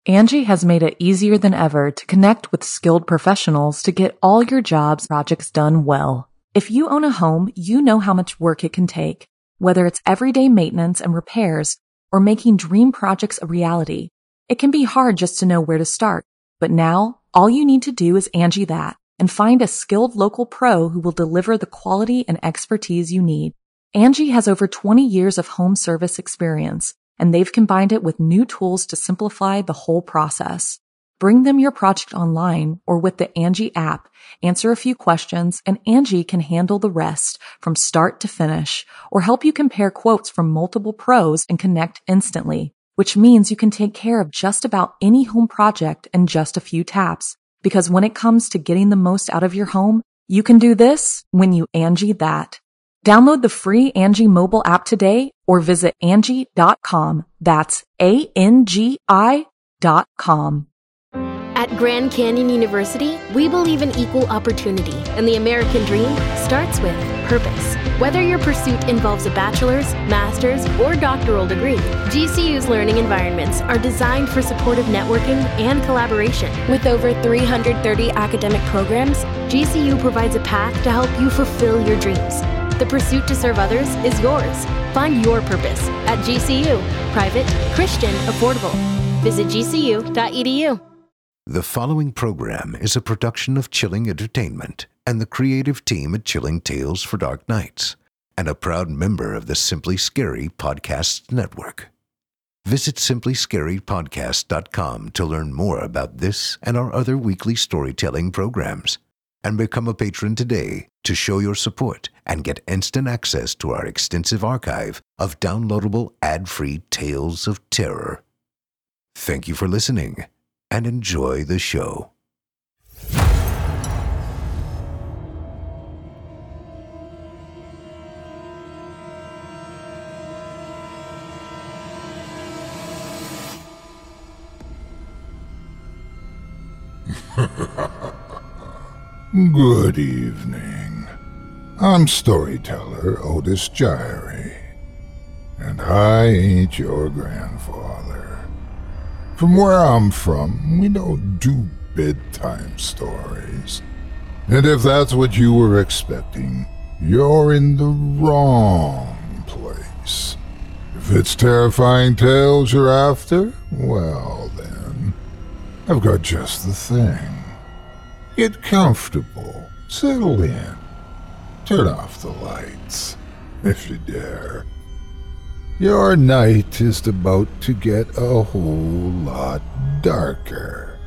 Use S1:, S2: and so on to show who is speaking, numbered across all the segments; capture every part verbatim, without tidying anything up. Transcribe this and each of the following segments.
S1: Angie has made it easier than ever to connect with skilled professionals to get all your jobs projects done well. If you own a home, you know how much work it can take, whether it's everyday maintenance and repairs or making dream projects a reality. It can be hard just to know where to start, but now all you need to do is Angie that and find a skilled local pro who will deliver the quality and expertise you need. Angie has over twenty years of home service experience, and they've combined it with new tools to simplify the whole process. Bring them your project online or with the Angie app, answer a few questions, and Angie can handle the rest from start to finish or help you compare quotes from multiple pros and connect instantly, which means you can take care of just about any home project in just a few taps. Because when it comes to getting the most out of your home, you can do this when you Angie that. Download the free Angie mobile app today or visit Angie dot com. That's A N G I dot com.
S2: At Grand Canyon University, we believe in equal opportunity, and the American dream starts with purpose. Whether your pursuit involves a bachelor's, master's, or doctoral degree, G C U's learning environments are designed for supportive networking and collaboration. With over three hundred thirty academic programs, G C U provides a path to help you fulfill your dreams. The pursuit to serve others is yours. Find your purpose at G C U. Private, Christian, affordable. Visit G C U dot E D U.
S3: The following program is a production of Chilling Entertainment and the creative team at Chilling Tales for Dark Nights, and a proud member of the Simply Scary Podcasts Network. Visit simply scary podcast dot com to learn more about this and our other weekly storytelling programs, and become a patron today to show your support and get instant access to our extensive archive of downloadable ad-free tales of terror. Thank you for listening, and enjoy the show.
S4: Good evening. I'm storyteller Otis Gyrie, and I ain't your grandfather. From where I'm from, we don't do bedtime stories. And if that's what you were expecting, you're in the wrong place. If it's terrifying tales you're after, well then, I've got just the thing. Get comfortable, settle in, turn off the lights, if you dare. Your night is about to get a whole lot darker.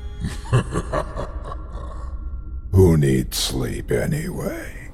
S4: Who needs sleep anyway?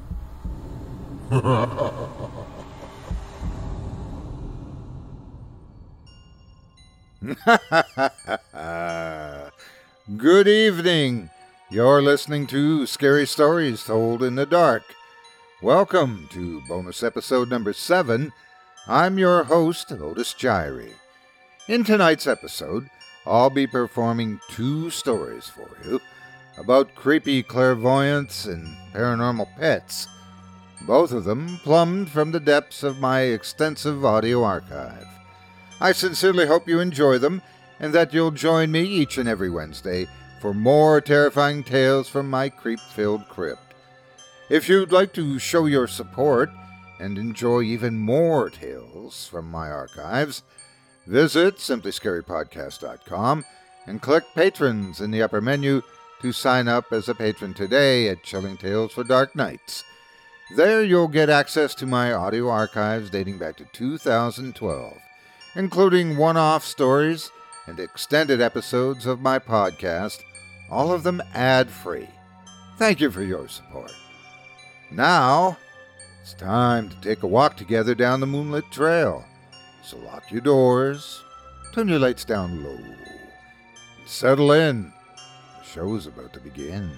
S5: Good evening. You're listening to Scary Stories Told in the Dark. Welcome to bonus episode number seven. I'm your host, Otis Gyrie. In tonight's episode, I'll be performing two stories for you about creepy clairvoyants and paranormal pets, both of them plumbed from the depths of my extensive audio archive. I sincerely hope you enjoy them and that you'll join me each and every Wednesday for more terrifying tales from my creep-filled crypt. If you'd like to show your support and enjoy even more tales from my archives, visit simply scary podcast dot com and click Patrons in the upper menu to sign up as a patron today at Chilling Tales for Dark Nights. There you'll get access to my audio archives dating back to two thousand twelve, including one-off stories and extended episodes of my podcast, all of them ad-free. Thank you for your support. Now, it's time to take a walk together down the moonlit trail. So lock your doors, turn your lights down low, and settle in. The show's about to begin.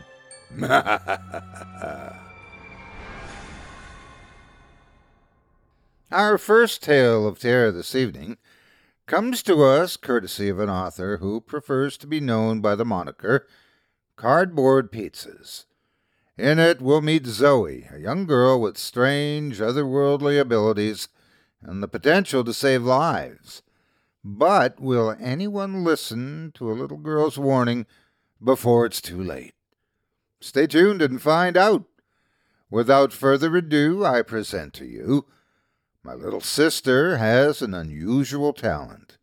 S5: Our first tale of terror this evening comes to us courtesy of an author who prefers to be known by the moniker Cardboard Pizzas. In it, we'll meet Zoe, a young girl with strange, otherworldly abilities and the potential to save lives. But will anyone listen to a little girl's warning before it's too late? Stay tuned and find out. Without further ado, I present to you, my little sister has an unusual talent.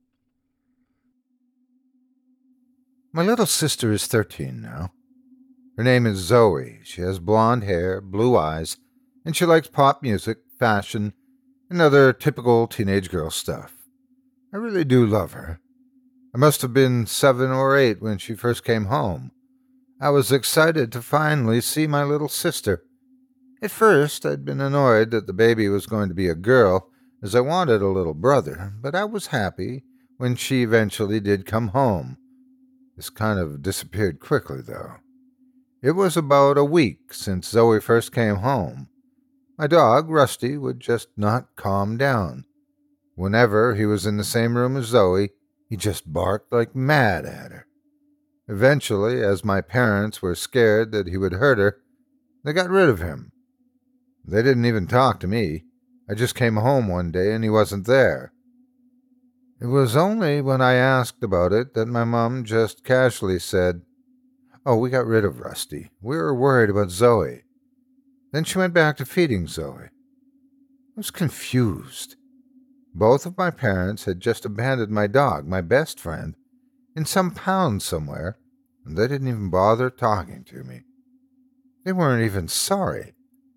S5: My little sister is thirteen now. Her name is Zoe. She has blonde hair, blue eyes, and she likes pop music, fashion, and other typical teenage girl stuff. I really do love her. I must have been seven or eight when she first came home. I was excited to finally see my little sister. At first, I'd been annoyed that the baby was going to be a girl, as I wanted a little brother, but I was happy when she eventually did come home. This kind of disappeared quickly, though. It was about a week since Zoe first came home. My dog, Rusty, would just not calm down. Whenever he was in the same room as Zoe, he just barked like mad at her. Eventually, as my parents were scared that he would hurt her, they got rid of him. They didn't even talk to me. I just came home one day and he wasn't there. It was only when I asked about it that my mom just casually said, "Oh, we got rid of Rusty. We were worried about Zoe." Then she went back to feeding Zoe. I was confused. Both of my parents had just abandoned my dog, my best friend, in some pound somewhere, and they didn't even bother talking to me. They weren't even sorry.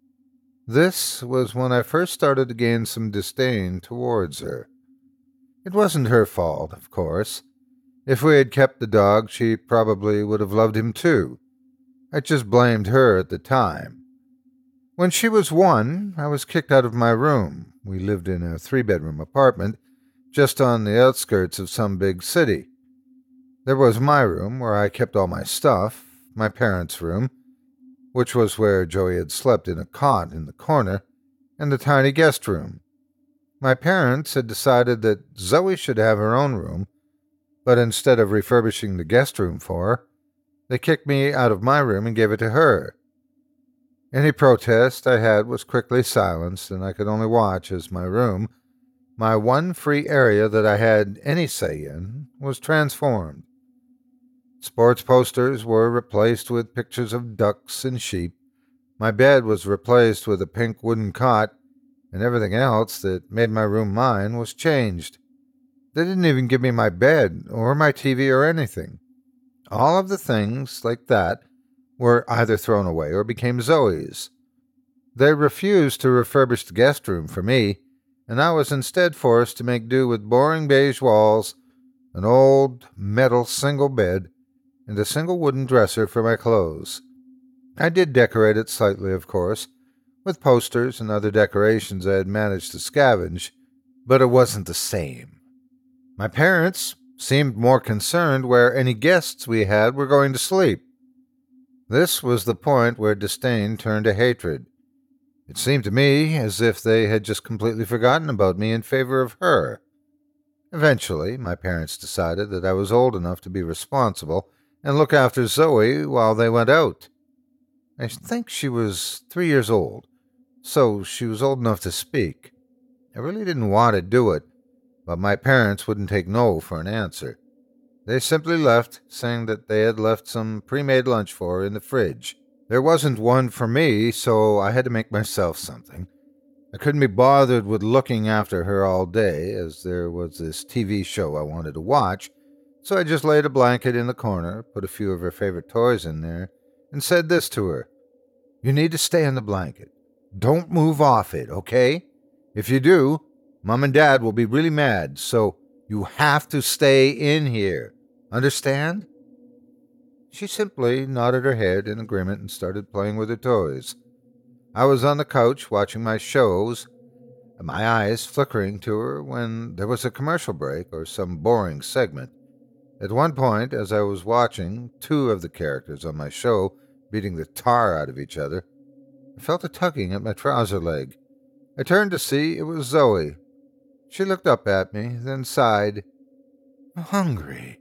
S5: This was when I first started to gain some disdain towards her. It wasn't her fault, of course. If we had kept the dog, she probably would have loved him too. I just blamed her at the time. When she was one, I was kicked out of my room. We lived in a three-bedroom apartment just on the outskirts of some big city. There was my room, where I kept all my stuff, my parents' room, which was where Joey had slept in a cot in the corner, and the tiny guest room. My parents had decided that Zoe should have her own room, but instead of refurbishing the guest room for her, they kicked me out of my room and gave it to her. Any protest I had was quickly silenced, and I could only watch as my room, my one free area that I had any say in, was transformed. Sports posters were replaced with pictures of ducks and sheep. My bed was replaced with a pink wooden cot, and everything else that made my room mine was changed. They didn't even give me my bed or my T V or anything. All of the things like that were either thrown away or became Zoe's. They refused to refurbish the guest room for me, and I was instead forced to make do with boring beige walls, an old metal single bed, and a single wooden dresser for my clothes. I did decorate it slightly, of course, with posters and other decorations I had managed to scavenge, but it wasn't the same. My parents seemed more concerned where any guests we had were going to sleep. This was the point where disdain turned to hatred. It seemed to me as if they had just completely forgotten about me in favor of her. Eventually, my parents decided that I was old enough to be responsible and look after Zoe while they went out. I think she was three years old, so she was old enough to speak. I really didn't want to do it, but my parents wouldn't take no for an answer. They simply left, saying that they had left some pre-made lunch for her in the fridge. There wasn't one for me, so I had to make myself something. I couldn't be bothered with looking after her all day, as there was this T V show I wanted to watch, so I just laid a blanket in the corner, put a few of her favorite toys in there, and said this to her: "You need to stay in the blanket. Don't move off it, okay? If you do, Mom and Dad will be really mad, so you have to stay in here. Understand?" She simply nodded her head in agreement and started playing with her toys. I was on the couch watching my shows, my eyes flickering to her when there was a commercial break or some boring segment. At one point, as I was watching two of the characters on my show beating the tar out of each other, I felt a tugging at my trouser leg. I turned to see it was Zoe. She looked up at me, then sighed. "I'm hungry."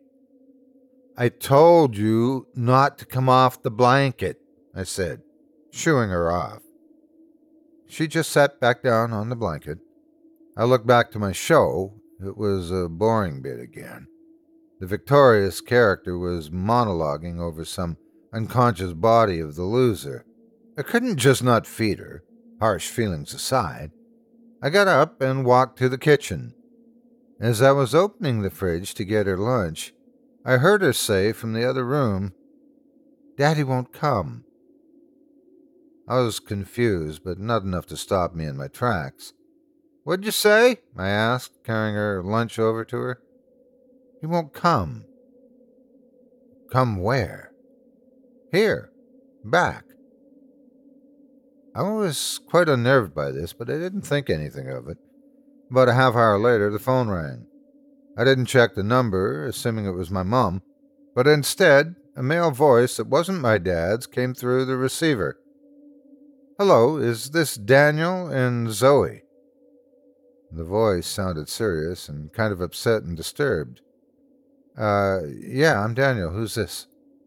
S5: "I told you not to come off the blanket," I said, shooing her off. She just sat back down on the blanket. I looked back to my show, it was a boring bit again. The victorious character was monologuing over some unconscious body of the loser. I couldn't just not feed her, harsh feelings aside. I got up and walked to the kitchen. As I was opening the fridge to get her lunch, I heard her say from the other room, "Daddy won't come." I was confused, but not enough to stop me in my tracks. "What'd you say?" I asked, carrying her lunch over to her. "He won't come." "Come where?" "Here. Back." I was quite unnerved by this, but I didn't think anything of it. About a half hour later, the phone rang. I didn't check the number, assuming it was my mom, but instead, a male voice that wasn't my dad's came through the receiver. "Hello, is this Daniel and Zoe?" The voice sounded serious and kind of upset and disturbed. Uh, yeah, I'm Daniel. Who's this?"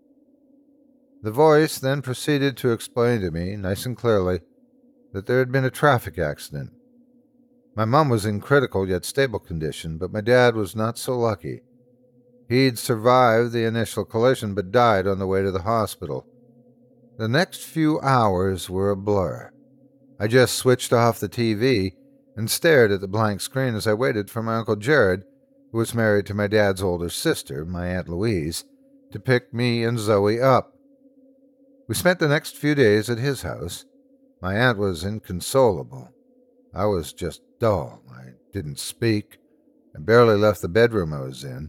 S5: The voice then proceeded to explain to me, nice and clearly, that there had been a traffic accident. My mom was in critical yet stable condition, but my dad was not so lucky. He'd survived the initial collision but died on the way to the hospital. The next few hours were a blur. I just switched off the T V and stared at the blank screen as I waited for my Uncle Jared, who was married to my dad's older sister, my Aunt Louise, to pick me and Zoe up. We spent the next few days at his house. My aunt was inconsolable. I was just dull. I didn't speak. I barely left the bedroom I was in.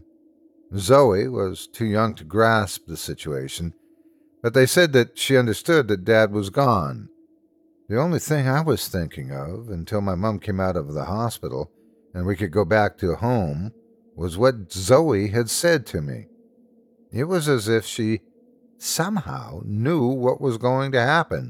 S5: Zoe was too young to grasp the situation, but they said that she understood that Dad was gone. The only thing I was thinking of, until my mom came out of the hospital and we could go back to home, was what Zoe had said to me. It was as if she somehow knew what was going to happen.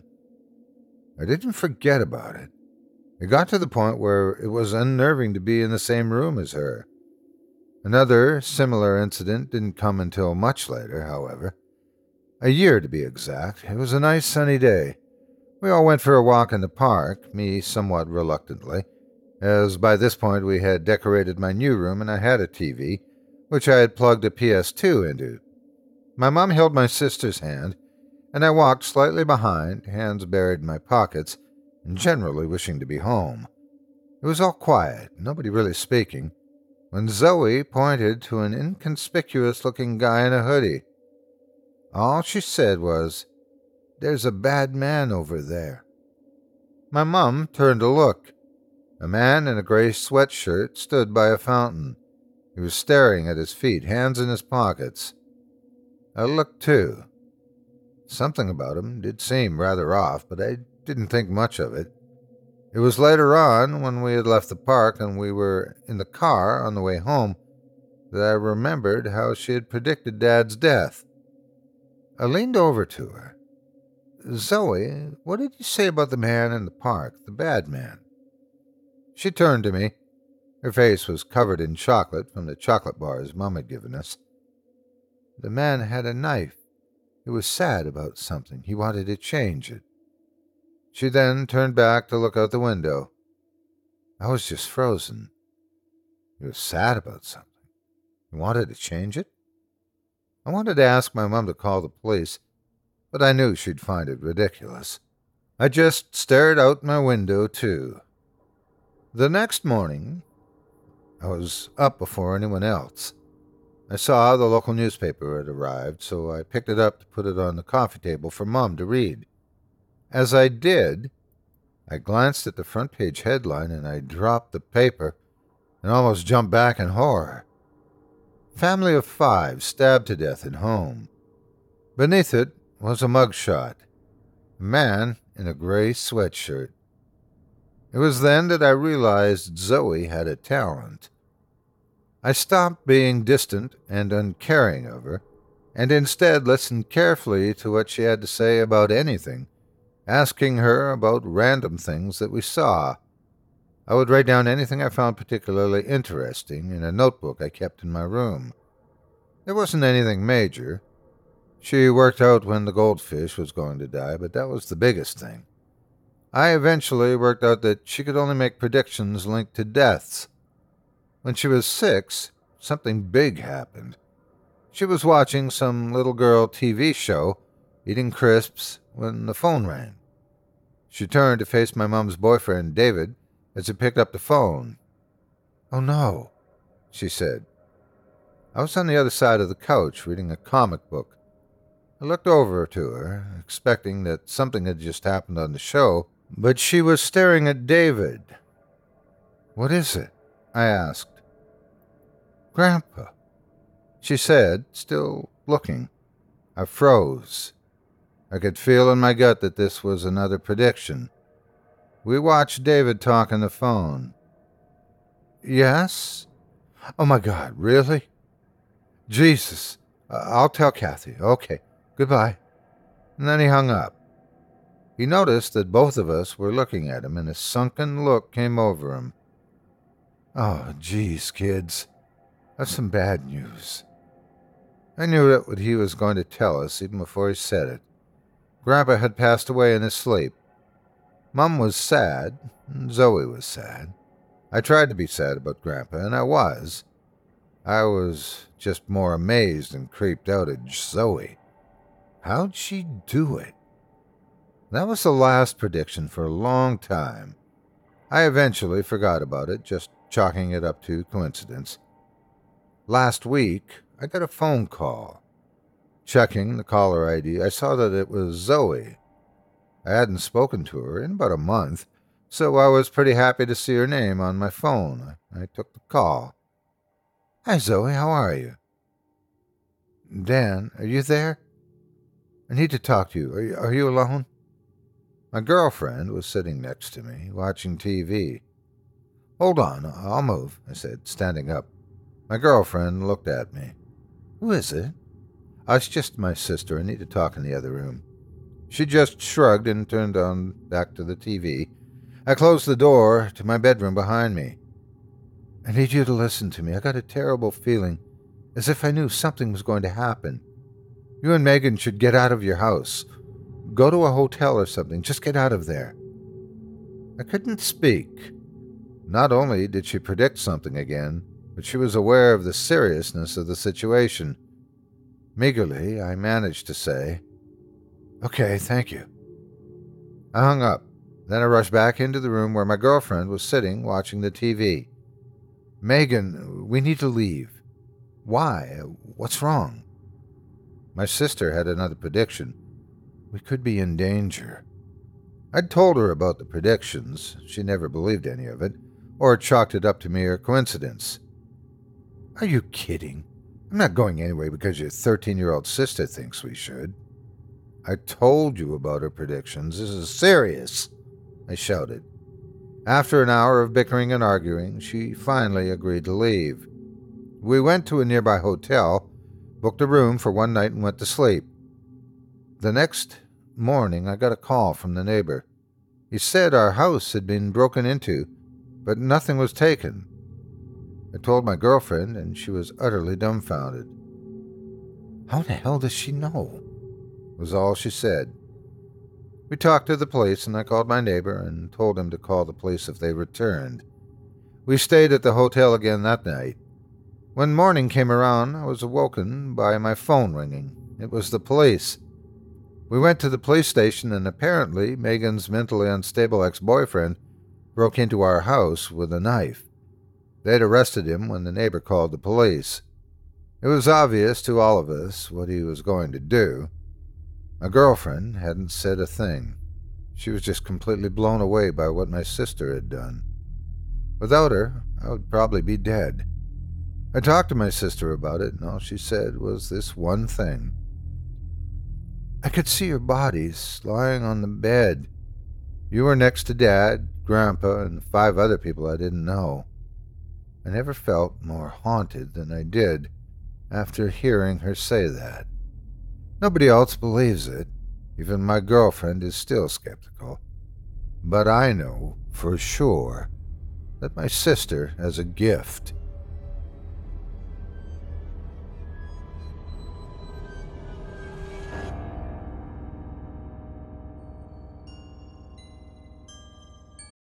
S5: I didn't forget about it. It got to the point where it was unnerving to be in the same room as her. Another similar incident didn't come until much later, however. A year to be exact. It was a nice sunny day. We all went for a walk in the park, me somewhat reluctantly, as by this point we had decorated my new room and I had a T V, which I had plugged a P S two into. My mom held my sister's hand, and I walked slightly behind, hands buried in my pockets, and generally wishing to be home. It was all quiet, nobody really speaking, when Zoe pointed to an inconspicuous-looking guy in a hoodie. All she said was, "There's a bad man over there." My mom turned to look. A man in a gray sweatshirt stood by a fountain. He was staring at his feet, hands in his pockets. I looked too. Something about him did seem rather off, but I didn't think much of it. It was later on, when we had left the park and we were in the car on the way home, that I remembered how she had predicted Dad's death. I leaned over to her. "Zoe, what did you say about the man in the park, the bad man?" She turned to me. Her face was covered in chocolate from the chocolate bars Mom had given us. "The man had a knife. He was sad about something. He wanted to change it." She then turned back to look out the window. I was just frozen. He was sad about something. He wanted to change it? I wanted to ask my mom to call the police, but I knew she'd find it ridiculous. I just stared out my window, too. The next morning, I was up before anyone else. I saw the local newspaper had arrived, so I picked it up to put it on the coffee table for Mom to read. As I did, I glanced at the front page headline and I dropped the paper and almost jumped back in horror. "Family of five stabbed to death in home." Beneath it was a mugshot, a man in a gray sweatshirt. It was then that I realized Zoe had a talent. I stopped being distant and uncaring of her, and instead listened carefully to what she had to say about anything, asking her about random things that we saw. I would write down anything I found particularly interesting in a notebook I kept in my room. There wasn't anything major. She worked out when the goldfish was going to die, but that was the biggest thing. I eventually worked out that she could only make predictions linked to deaths. When she was six, something big happened. She was watching some little girl T V show, eating crisps, when the phone rang. She turned to face my mom's boyfriend, David, as he picked up the phone. "Oh no," she said. I was on the other side of the couch reading a comic book. I looked over to her, expecting that something had just happened on the show, but she was staring at David. "What is it?" I asked. "Grandpa," she said, still looking. I froze. I could feel in my gut that this was another prediction. We watched David talk on the phone. "Yes? Oh my God, really? Jesus. Uh, I'll tell Kathy. Okay, goodbye." And then he hung up. He noticed that both of us were looking at him, and a sunken look came over him. "Oh, geez, kids. That's some bad news." I knew that what he was going to tell us even before he said it. Grandpa had passed away in his sleep. Mom was sad, and Zoe was sad. I tried to be sad about Grandpa, and I was. I was just more amazed and creeped out at Zoe. How'd she do it? That was the last prediction for a long time. I eventually forgot about it, just chalking it up to coincidence. Last week, I got a phone call. Checking the caller I D, I saw that it was Zoe. I hadn't spoken to her in about a month, so I was pretty happy to see her name on my phone. I took the call. "Hi, Zoe, how are you?" "Dan, are you there? I need to talk to you. Are you, are you alone?" My girlfriend was sitting next to me, watching T V. "Hold on, I'll move," I said, standing up. My girlfriend looked at me. "Who is it?" "Oh, it's just my sister. I need to talk in the other room." She just shrugged and turned on back to the T V. I closed the door to my bedroom behind me. "I need you to listen to me. I got a terrible feeling, as if I knew something was going to happen. You and Megan should get out of your house. Go to a hotel or something. Just get out of there." I couldn't speak. Not only did she predict something again, but she was aware of the seriousness of the situation. Meagerly, I managed to say, "Okay, thank you." I hung up. Then I rushed back into the room where my girlfriend was sitting watching the T V. "Megan, we need to leave." "Why? What's wrong?" My sister had another prediction. We could be in danger. I'd told her about the predictions. She never believed any of it, or chalked it up to mere coincidence. "Are you kidding? I'm not going anyway because your thirteen-year-old sister thinks we should." "I told you about her predictions. This is serious," I shouted. After an hour of bickering and arguing, she finally agreed to leave. We went to a nearby hotel, booked a room for one night, and went to sleep. The next morning, I got a call from the neighbor. He said our house had been broken into, but nothing was taken. I told my girlfriend, and she was utterly dumbfounded. "How the hell does she know?" was all she said. We talked to the police, and I called my neighbor and told him to call the police if they returned. We stayed at the hotel again that night. When morning came around, I was awoken by my phone ringing. It was the police. We went to the police station, and apparently Megan's mentally unstable ex-boyfriend broke into our house with a knife. They'd arrested him when the neighbor called the police. It was obvious to all of us what he was going to do. My girlfriend hadn't said a thing. She was just completely blown away by what my sister had done. Without her, I would probably be dead. I talked to my sister about it, and all she said was this one thing. "I could see your bodies lying on the bed. You were next to Dad, Grandpa, and five other people I didn't know. I never felt more haunted than I did after hearing her say that. Nobody else believes it. Even my girlfriend is still skeptical. But I know for sure that my sister has a gift."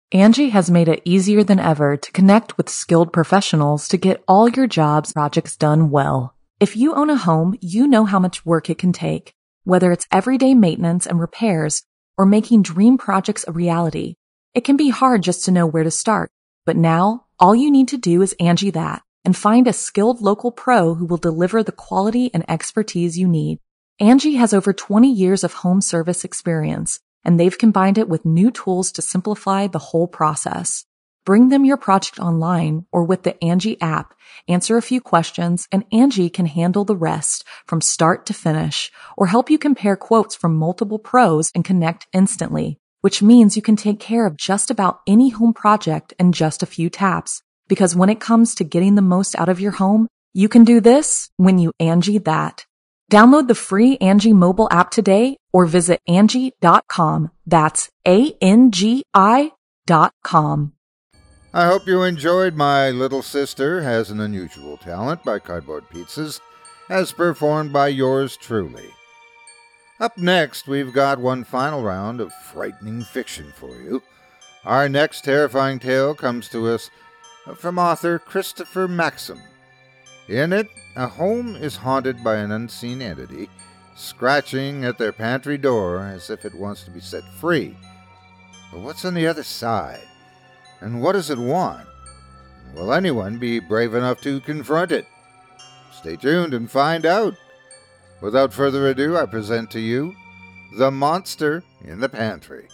S1: Angie has made it easier than ever to connect with skilled professionals to get all your jobs projects done well. If you own a home, you know how much work it can take, whether it's everyday maintenance and repairs or making dream projects a reality. It can be hard just to know where to start, but now all you need to do is Angie that and find a skilled local pro who will deliver the quality and expertise you need. Angie has over twenty years of home service experience, and they've combined it with new tools to simplify the whole process. Bring them your project online or with the Angie app, answer a few questions, and Angie can handle the rest from start to finish, or help you compare quotes from multiple pros and connect instantly, which means you can take care of just about any home project in just a few taps. Because when it comes to getting the most out of your home, you can do this when you Angie that. Download the free Angie mobile app today or visit Angie dot com. That's A N G I dot com.
S5: I hope you enjoyed My Little Sister Has an Unusual Talent by Cardboard Pizzas, as performed by yours truly. Up next, we've got one final round of frightening fiction for you. Our next terrifying tale comes to us from author Christopher Maxim. In it, a home is haunted by an unseen entity, scratching at their pantry door as if it wants to be set free. But what's on the other side? And what does it want? Will anyone be brave enough to confront it? Stay tuned and find out. Without further ado, I present to you The Monster in the Pantry.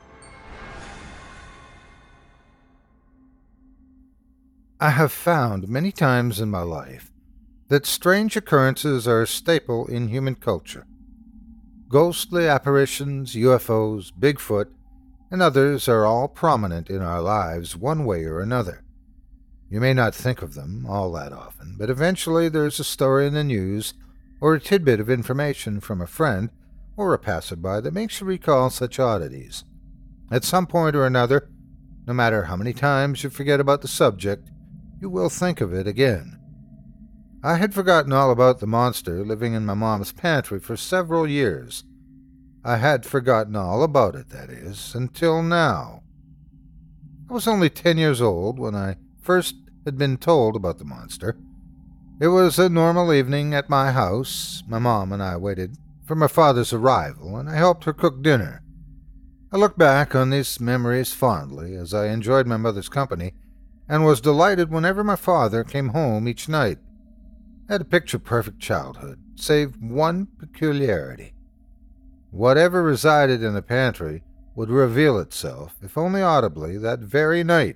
S5: I have found many times in my life that strange occurrences are a staple in human culture. Ghostly apparitions, U F Os, Bigfoot, and others are all prominent in our lives one way or another. You may not think of them all that often, but eventually there's a story in the news or a tidbit of information from a friend or a passerby that makes you recall such oddities. At some point or another, no matter how many times you forget about the subject, you will think of it again. I had forgotten all about the monster living in my mom's pantry for several years. I had forgotten all about it, that is, until now. I was only ten years old when I first had been told about the monster. It was a normal evening at my house. My mom and I waited for my father's arrival, and I helped her cook dinner. I look back on these memories fondly as I enjoyed my mother's company and was delighted whenever my father came home each night. I had a picture-perfect childhood, save one peculiarity. Whatever resided in the pantry would reveal itself, if only audibly, that very night.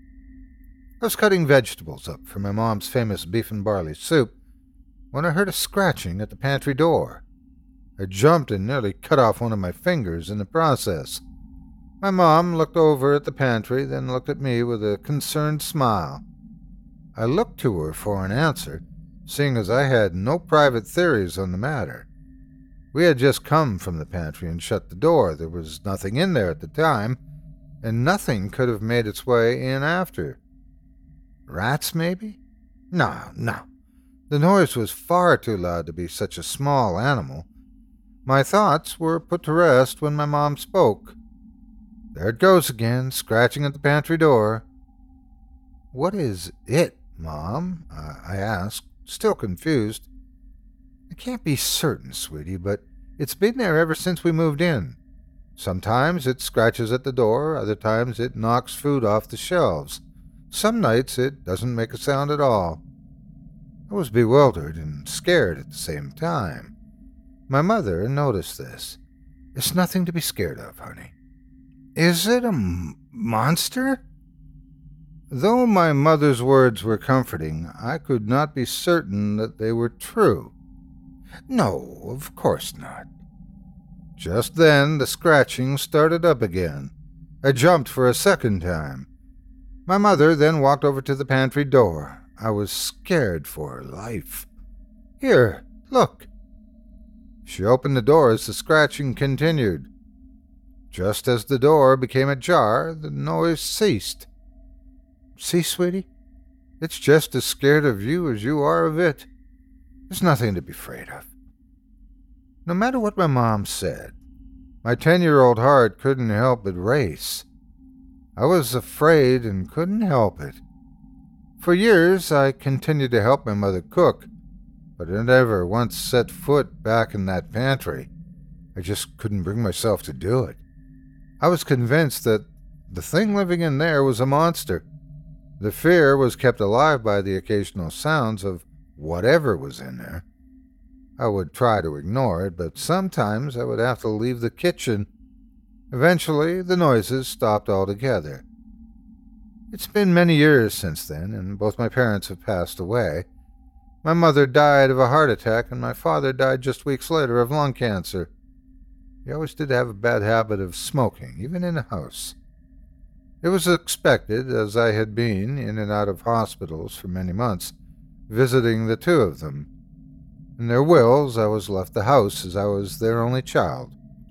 S5: I was cutting vegetables up for my mom's famous beef and barley soup when I heard a scratching at the pantry door. I jumped and nearly cut off one of my fingers in the process. My mom looked over at the pantry, then looked at me with a concerned smile. I looked to her for an answer, seeing as I had no private theories on the matter. We had just come from the pantry and shut the door. There was nothing in there at the time, and nothing could have made its way in after. Rats, maybe? No, no. The noise was far too loud to be such a small animal. My thoughts were put to rest when my mom spoke. There it goes again, scratching at the pantry door. What is it, Mom? I asked, still confused. I can't be certain, sweetie, but it's been there ever since we moved in. Sometimes it scratches at the door, other times it knocks food off the shelves. Some nights it doesn't make a sound at all. I was bewildered and scared at the same time. My mother noticed this. It's nothing to be scared of, honey. Is it a m- monster? Though my mother's words were comforting, I could not be certain that they were true. No, of course not. Just then the scratching started up again. I jumped for a second time. My mother then walked over to the pantry door. I was scared for her life. Here, look. She opened the door as the scratching continued. Just as the door became ajar, the noise ceased. See, sweetie? It's just as scared of you as you are of it. There's nothing to be afraid of. No matter what my mom said, my ten-year-old heart couldn't help but race. I was afraid and couldn't help it. For years, I continued to help my mother cook, but I never once set foot back in that pantry. I just couldn't bring myself to do it. I was convinced that the thing living in there was a monster. The fear was kept alive by the occasional sounds of whatever was in there. I would try to ignore it, but sometimes I would have to leave the kitchen. Eventually, the noises stopped altogether. It's been many years since then, and both my parents have passed away. My mother died of a heart attack, and my father died just weeks later of lung cancer. He always did have a bad habit of smoking, even in the house. It was expected, as I had been in and out of hospitals for many months, visiting the two of them. In their wills, I was left the house as I was their only child.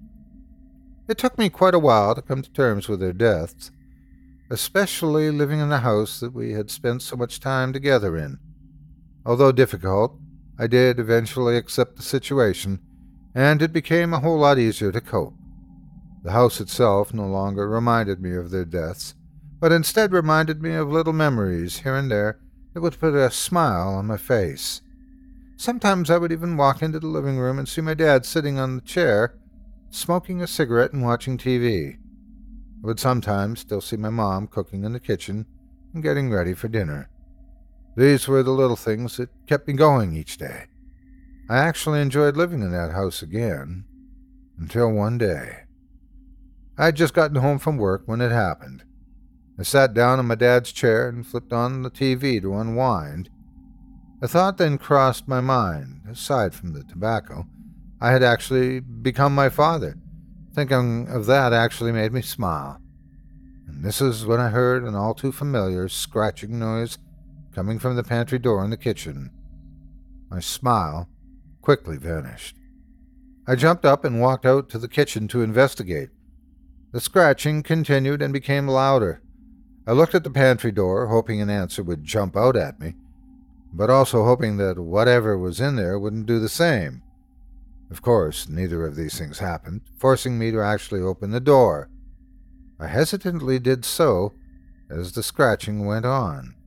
S5: It took me quite a while to come to terms with their deaths, especially living in the house that we had spent so much time together in. Although difficult, I did eventually accept the situation, and it became a whole lot easier to cope. The house itself no longer reminded me of their deaths, but instead reminded me of little memories here and there that would put a smile on my face. Sometimes I would even walk into the living room and see my dad sitting on the chair, smoking a cigarette and watching T V. I would sometimes still see my mom cooking in the kitchen and getting ready for dinner. These were the little things that kept me going each day. I actually enjoyed living in that house again, until one day. I had just gotten home from work when it happened. I sat down in my dad's chair and flipped on the T V to unwind. A thought then crossed my mind. Aside from the tobacco, I had actually become my father. Thinking of that actually made me smile. And this is when I heard an all too familiar scratching noise coming from the pantry door in the kitchen. My smile quickly vanished. I jumped up and walked out to the kitchen to investigate. The scratching continued and became louder. I looked at the pantry door, hoping an answer would jump out at me, but also hoping that whatever was in there wouldn't do the same. Of course, neither of these things happened, forcing me to actually open the door. I hesitantly did so as the scratching went on.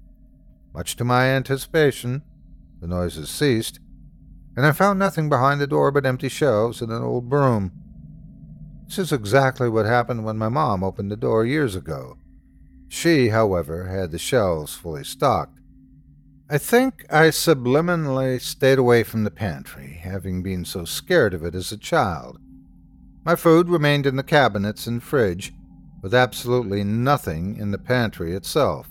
S5: Much to my anticipation, the noises ceased, and I found nothing behind the door but empty shelves and an old broom. This is exactly what happened when my mom opened the door years ago. She, however, had the shelves fully stocked. I think I subliminally stayed away from the pantry, having been so scared of it as a child. My food remained in the cabinets and fridge, with absolutely nothing in the pantry itself.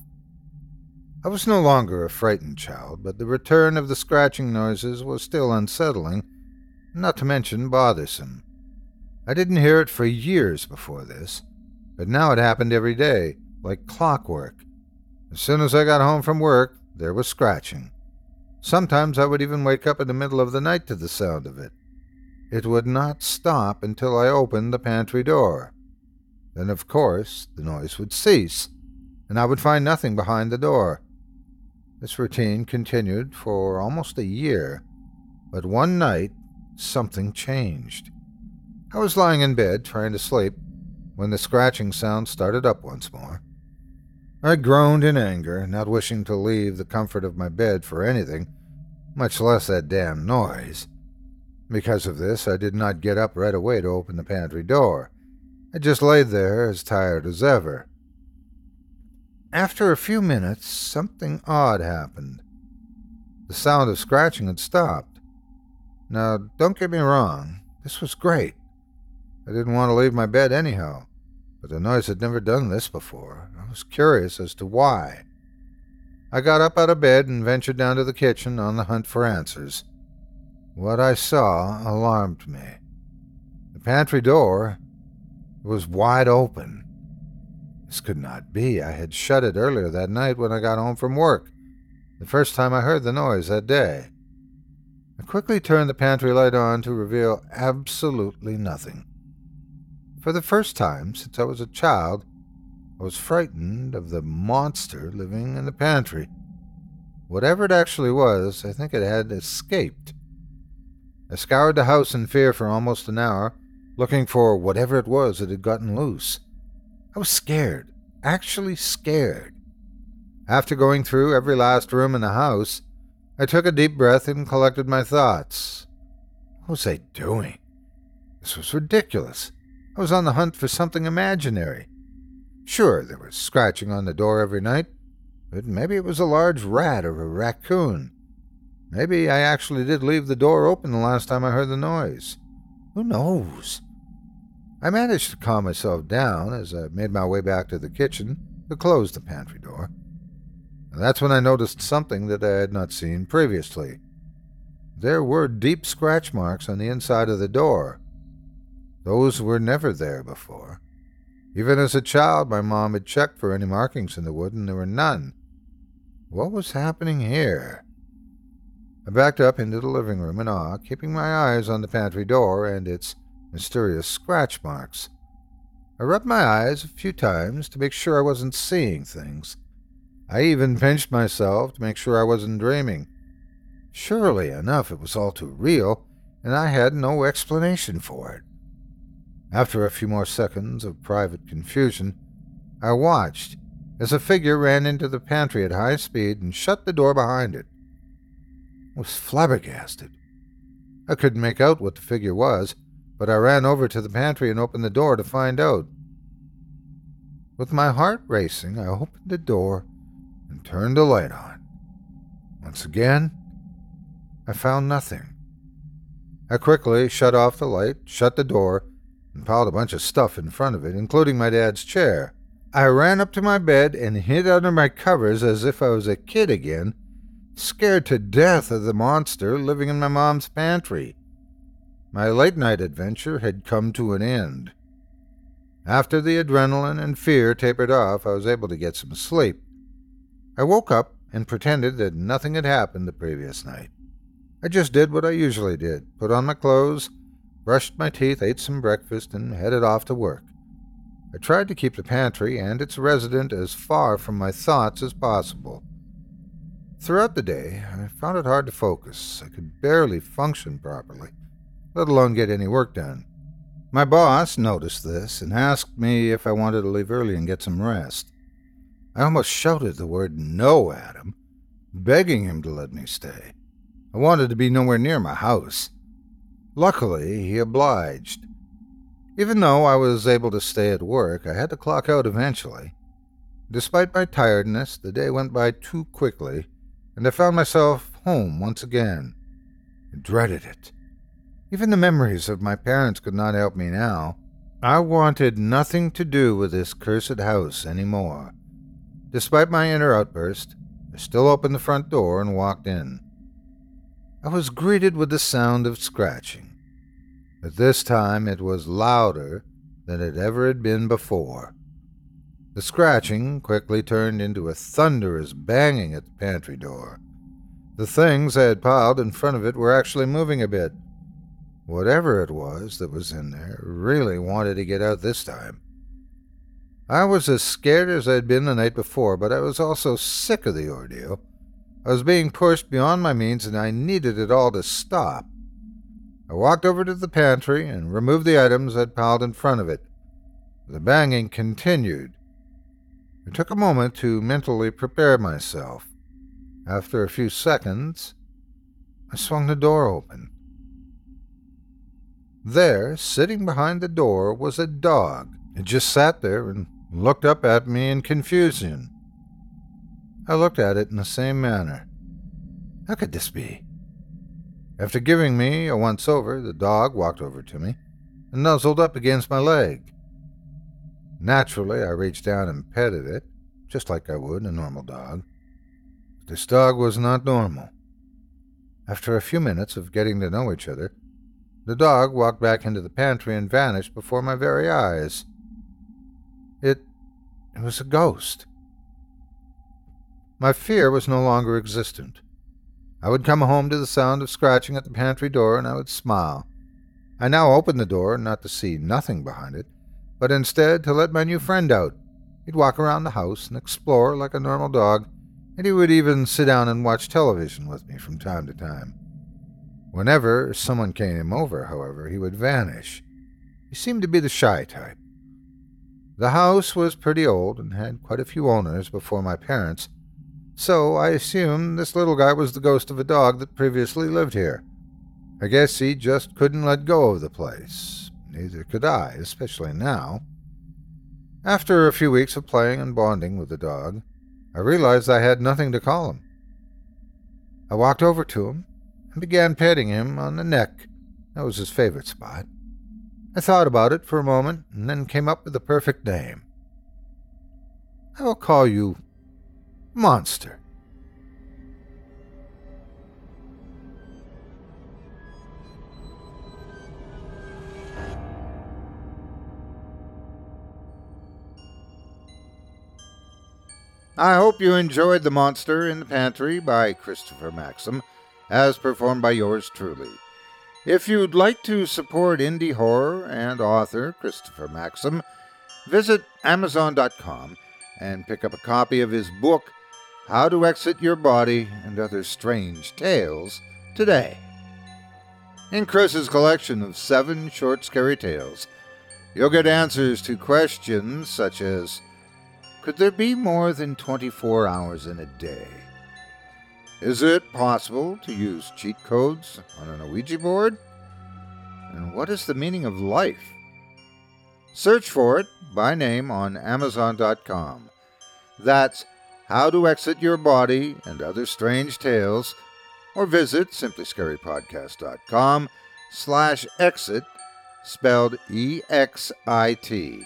S5: I was no longer a frightened child, but the return of the scratching noises was still unsettling, not to mention bothersome. I didn't hear it for years before this, but now it happened every day, like clockwork. As soon as I got home from work, there was scratching. Sometimes I would even wake up in the middle of the night to the sound of it. It would not stop until I opened the pantry door. Then, of course, the noise would cease, and I would find nothing behind the door. This routine continued for almost a year, but one night, something changed. I was lying in bed, trying to sleep, when the scratching sound started up once more. I groaned in anger, not wishing to leave the comfort of my bed for anything, much less that damn noise. Because of this, I did not get up right away to open the pantry door. I just laid there as tired as ever. After a few minutes, something odd happened. The sound of scratching had stopped. Now, don't get me wrong, this was great. I didn't want to leave my bed anyhow, but the noise had never done this before. I was curious as to why. I got up out of bed and ventured down to the kitchen on the hunt for answers. What I saw alarmed me. The pantry door was wide open. This could not be. I had shut it earlier that night when I got home from work, the first time I heard the noise that day. I quickly turned the pantry light on to reveal absolutely nothing. For the first time since I was a child, I was frightened of the monster living in the pantry. Whatever it actually was, I think it had escaped. I scoured the house in fear for almost an hour, looking for whatever it was that had gotten loose. I was scared, actually scared. After going through every last room in the house, I took a deep breath and collected my thoughts. What was I doing? This was ridiculous. I was on the hunt for something imaginary. Sure, there was scratching on the door every night, but maybe it was a large rat or a raccoon. Maybe I actually did leave the door open the last time I heard the noise. Who knows? I managed to calm myself down as I made my way back to the kitchen to close the pantry door. And that's when I noticed something that I had not seen previously. There were deep scratch marks on the inside of the door. Those were never there before. Even as a child, my mom had checked for any markings in the wood, and there were none. What was happening here? I backed up into the living room in awe, keeping my eyes on the pantry door and its mysterious scratch marks. I rubbed my eyes a few times to make sure I wasn't seeing things. I even pinched myself to make sure I wasn't dreaming. Surely enough, it was all too real, and I had no explanation for it. After a few more seconds of private confusion, I watched as a figure ran into the pantry at high speed and shut the door behind it. I was flabbergasted. I couldn't make out what the figure was, but I ran over to the pantry and opened the door to find out. With my heart racing, I opened the door and turned the light on. Once again, I found nothing. I quickly shut off the light, shut the door, and piled a bunch of stuff in front of it, including my dad's chair. I ran up to my bed and hid under my covers as if I was a kid again, scared to death of the monster living in my mom's pantry. My late-night adventure had come to an end. After the adrenaline and fear tapered off, I was able to get some sleep. I woke up and pretended that nothing had happened the previous night. I just did what I usually did, put on my clothes, brushed my teeth, ate some breakfast, and headed off to work. I tried to keep the pantry and its resident as far from my thoughts as possible. Throughout the day, I found it hard to focus. I could barely function properly, let alone get any work done. My boss noticed this and asked me if I wanted to leave early and get some rest. I almost shouted the word no at him, begging him to let me stay. I wanted to be nowhere near my house. Luckily, he obliged. Even though I was able to stay at work, I had to clock out eventually. Despite my tiredness, the day went by too quickly, and I found myself home once again. I dreaded it. Even the memories of my parents could not help me now. I wanted nothing to do with this cursed house anymore. Despite my inner outburst, I still opened the front door and walked in. I was greeted with the sound of scratching, but this time it was louder than it ever had been before. The scratching quickly turned into a thunderous banging at the pantry door. The things I had piled in front of it were actually moving a bit. Whatever it was that was in there really wanted to get out this time. I was as scared as I had been the night before, but I was also sick of the ordeal. I was being pushed beyond my means, and I needed it all to stop. I walked over to the pantry and removed the items I'd piled in front of it. The banging continued. I took a moment to mentally prepare myself. After a few seconds, I swung the door open. There, sitting behind the door, was a dog. It just sat there and looked up at me in confusion. I looked at it in the same manner. How could this be? After giving me a once-over, the dog walked over to me and nuzzled up against my leg. Naturally, I reached down and petted it, just like I would a normal dog. But this dog was not normal. After a few minutes of getting to know each other, the dog walked back into the pantry and vanished before my very eyes. It, it was a ghost. My fear was no longer existent. I would come home to the sound of scratching at the pantry door, and I would smile. I now opened the door, not to see nothing behind it, but instead to let my new friend out. He'd walk around the house and explore like a normal dog, and he would even sit down and watch television with me from time to time. Whenever someone came over, however, he would vanish. He seemed to be the shy type. The house was pretty old and had quite a few owners before my parents, so I assumed this little guy was the ghost of a dog that previously lived here. I guess he just couldn't let go of the place. Neither could I, especially now. After a few weeks of playing and bonding with the dog, I realized I had nothing to call him. I walked over to him and began petting him on the neck. That was his favorite spot. I thought about it for a moment and then came up with the perfect name. I will call you Monster. I hope you enjoyed The Monster in the Pantry by Christopher Maxim, as performed by yours truly. If you'd like to support indie horror and author Christopher Maxim, visit amazon dot com and pick up a copy of his book, How to Exit Your Body and Other Strange Tales, today. In Chris's collection of seven short scary tales, you'll get answers to questions such as, could there be more than twenty-four hours in a day? Is it possible to use cheat codes on an Ouija board? And what is the meaning of life? Search for it by name on amazon dot com. That's How to Exit Your Body and Other Strange Tales, or visit simply scary podcast dot com slash exit, spelled E X I T.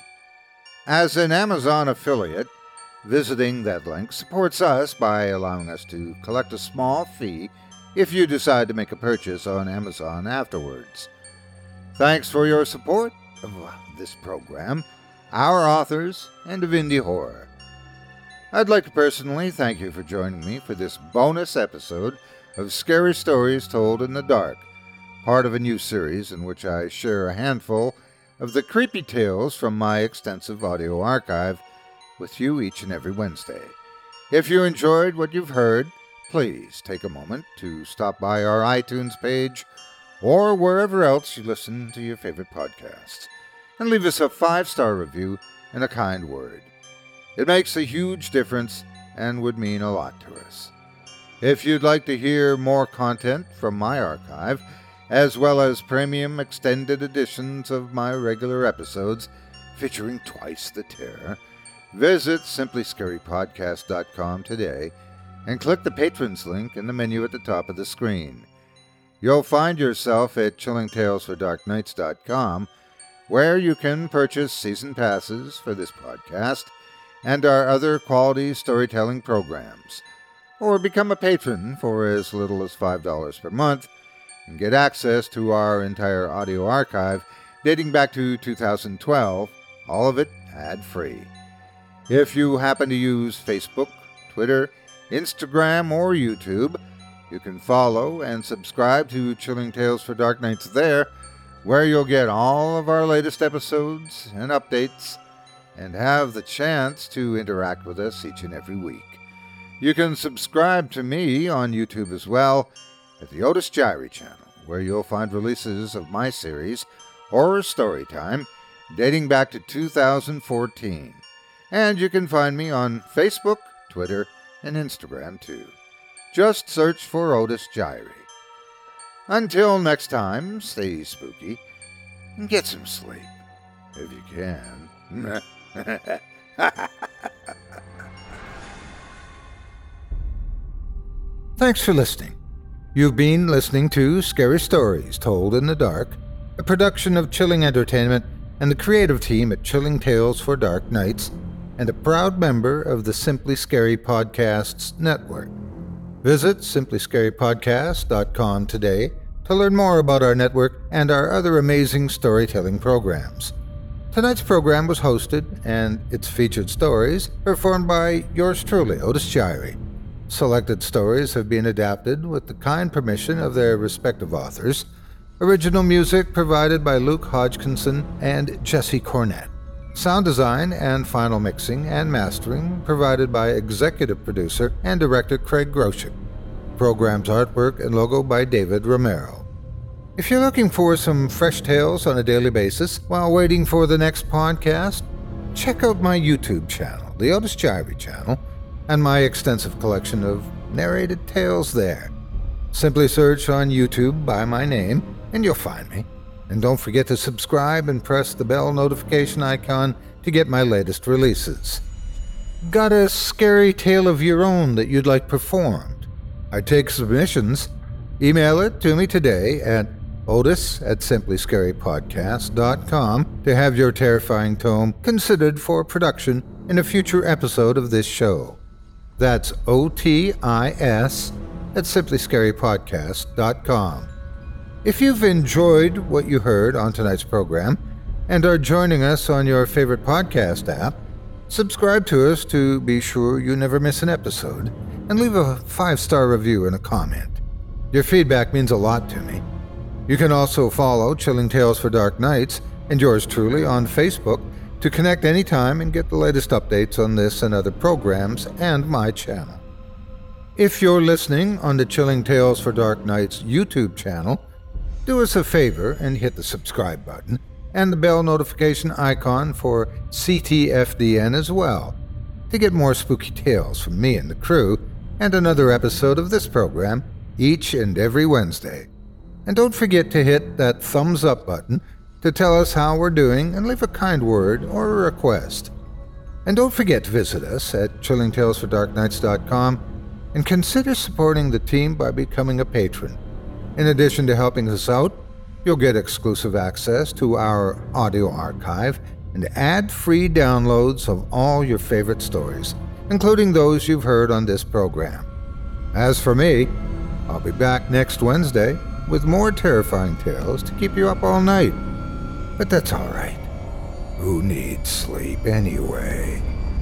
S5: As an Amazon affiliate, visiting that link supports us by allowing us to collect a small fee if you decide to make a purchase on Amazon afterwards. Thanks for your support of this program, our authors, and of indie horror. I'd like to personally thank you for joining me for this bonus episode of Scary Stories Told in the Dark, part of a new series in which I share a handful of the creepy tales from my extensive audio archive with you each and every Wednesday. If you enjoyed what you've heard, please take a moment to stop by our iTunes page or wherever else you listen to your favorite podcasts and leave us a five-star review and a kind word. It makes a huge difference and would mean a lot to us. If you'd like to hear more content from my archive, as well as premium extended editions of my regular episodes featuring twice the terror, visit simply scary podcast dot com today and click the Patrons link in the menu at the top of the screen. You'll find yourself at chilling tales for dark nights dot com, where you can purchase season passes for this podcast and our other quality storytelling programs, or become a patron for as little as five dollars per month and get access to our entire audio archive dating back to two thousand twelve, all of it ad-free. If you happen to use Facebook, Twitter, Instagram, or YouTube, you can follow and subscribe to Chilling Tales for Dark Nights there, where you'll get all of our latest episodes and updates and have the chance to interact with us each and every week. You can subscribe to me on YouTube as well, at the Otis Jiry channel, where you'll find releases of my series, Horror Storytime, dating back to two thousand fourteen. And you can find me on Facebook, Twitter, and Instagram too. Just search for Otis Jiry. Until next time, stay spooky and get some sleep, if you can. Thanks for listening. You've been listening to Scary Stories Told in the Dark, a production of Chilling Entertainment and the creative team at Chilling Tales for Dark Nights, and a proud member of the Simply Scary Podcasts Network. Visit simply scary podcast dot com today to learn more about our network and our other amazing storytelling programs. Tonight's program was hosted, and its featured stories performed by yours truly, Otis Jiry. Selected stories have been adapted with the kind permission of their respective authors. Original music provided by Luke Hodgkinson and Jesse Cornett. Sound design and final mixing and mastering provided by executive producer and director Craig Groshek. Program's artwork and logo by David Romero. If you're looking for some fresh tales on a daily basis while waiting for the next podcast, check out my YouTube channel, the Otis Jiry channel, and my extensive collection of narrated tales there. Simply search on YouTube by my name, and you'll find me. And don't forget to subscribe and press the bell notification icon to get my latest releases. Got a scary tale of your own that you'd like performed? I take submissions. Email it to me today at otis at simply scary podcast dot com to have your terrifying tome considered for production in a future episode of this show. That's O T I S at simply scary podcast dot com. If you've enjoyed what you heard on tonight's program and are joining us on your favorite podcast app, subscribe to us to be sure you never miss an episode, and leave a five-star review and a comment. Your feedback means a lot to me. You can also follow Chilling Tales for Dark Nights and yours truly on Facebook to connect anytime and get the latest updates on this and other programs and my channel. If you're listening on the Chilling Tales for Dark Nights YouTube channel, do us a favor and hit the subscribe button and the bell notification icon for C T F D N as well to get more spooky tales from me and the crew and another episode of this program each and every Wednesday. And don't forget to hit that thumbs up button to tell us how we're doing and leave a kind word or a request. And don't forget to visit us at chilling tales for dark nights dot com and consider supporting the team by becoming a patron. In addition to helping us out, you'll get exclusive access to our audio archive and ad-free downloads of all your favorite stories, including those you've heard on this program. As for me, I'll be back next Wednesday with more terrifying tales to keep you up all night. But that's all right. Who needs sleep anyway?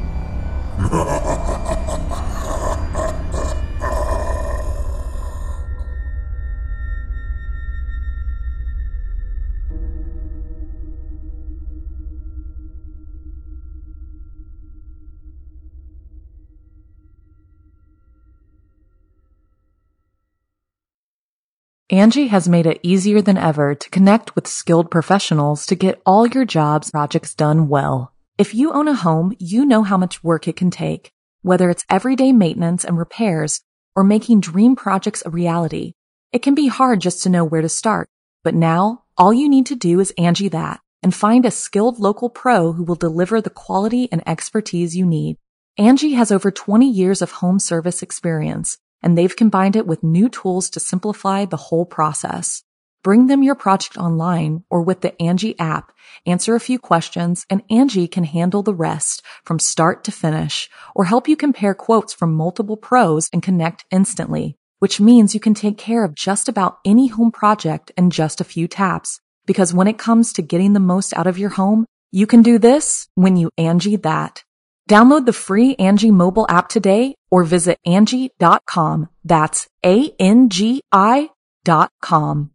S1: Angie has made it easier than ever to connect with skilled professionals to get all your jobs projects done well. If you own a home, you know how much work it can take, whether it's everyday maintenance and repairs or making dream projects a reality. It can be hard just to know where to start, but now all you need to do is Angie that and find a skilled local pro who will deliver the quality and expertise you need. Angie has over twenty years of home service experience, and they've combined it with new tools to simplify the whole process. Bring them your project online or with the Angie app, answer a few questions, and Angie can handle the rest from start to finish, or help you compare quotes from multiple pros and connect instantly, which means you can take care of just about any home project in just a few taps. Because when it comes to getting the most out of your home, you can do this when you Angie that. Download the free Angie mobile app today or visit Angie dot com. That's A N G I dot com.